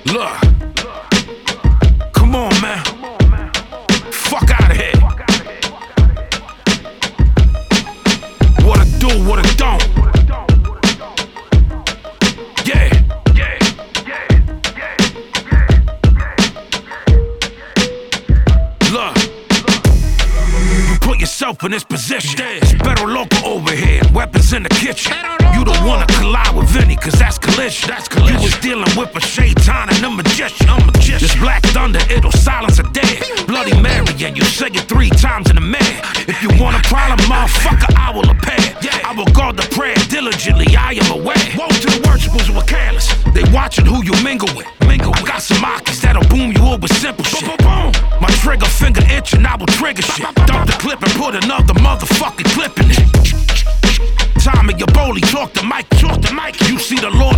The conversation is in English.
Look, come on, man. Fuck out of here. What it do, what it don't. Yeah. Look, you put yourself in this position. It's better local over here, weapons in the kitchen. You don't wanna collide with Vinny, cause that's collision. You was dealing with a shaitan and a magician. This black thunder, it'll silence a dead. Bloody Mary, and you say it 3 times in a man. If you want a problem, motherfucker, I will appear. I will guard the prayer diligently, I am aware. Woe to the worshippers who are careless. They watching who you mingle with. I got some Akis that'll boom you up with simple shit. My trigger finger itching, I will trigger shit. Dump the clip and put another motherfucking clip in it. Tommy, your bully, talk the mic. You see the Lord